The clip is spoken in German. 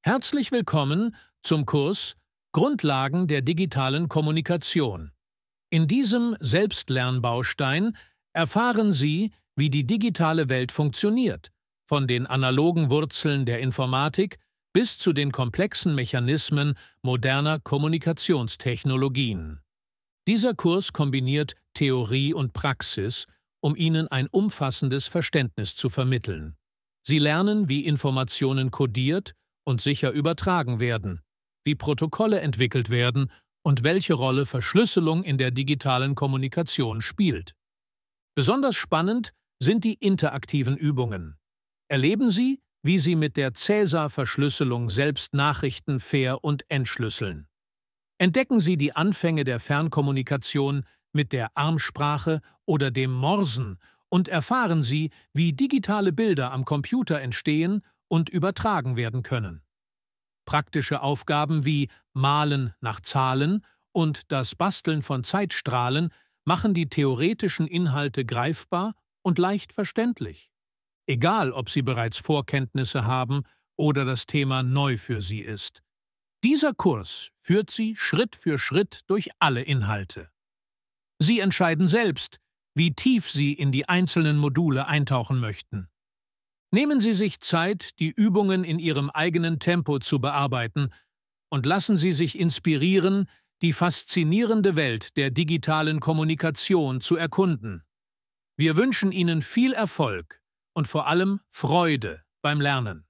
Herzlich willkommen zum Kurs Grundlagen der digitalen Kommunikation. In diesem Selbstlernbaustein erfahren Sie, wie die digitale Welt funktioniert, von den analogen Wurzeln der Informatik bis zu den komplexen Mechanismen moderner Kommunikationstechnologien. Dieser Kurs kombiniert Theorie und Praxis, um Ihnen ein umfassendes Verständnis zu vermitteln. Sie lernen, wie Informationen kodiert und sicher übertragen werden, wie Protokolle entwickelt werden und welche Rolle Verschlüsselung in der digitalen Kommunikation spielt. Besonders spannend sind die interaktiven Übungen. Erleben Sie, wie Sie mit der Cäsar-Verschlüsselung selbst Nachrichten ver- und entschlüsseln. Entdecken Sie die Anfänge der Fernkommunikation mit der Armsprache oder dem Morsen und erfahren Sie, wie digitale Bilder am Computer entstehen und übertragen werden können. Praktische Aufgaben wie Malen nach Zahlen und das Basteln von Zeitstrahlen machen die theoretischen Inhalte greifbar und leicht verständlich. Egal, ob Sie bereits Vorkenntnisse haben oder das Thema neu für Sie ist. Dieser Kurs führt Sie Schritt für Schritt durch alle Inhalte. Sie entscheiden selbst, wie tief Sie in die einzelnen Module eintauchen möchten. Nehmen Sie sich Zeit, die Übungen in Ihrem eigenen Tempo zu bearbeiten und lassen Sie sich inspirieren, die faszinierende Welt der digitalen Kommunikation zu erkunden. Wir wünschen Ihnen viel Erfolg und vor allem Freude beim Lernen.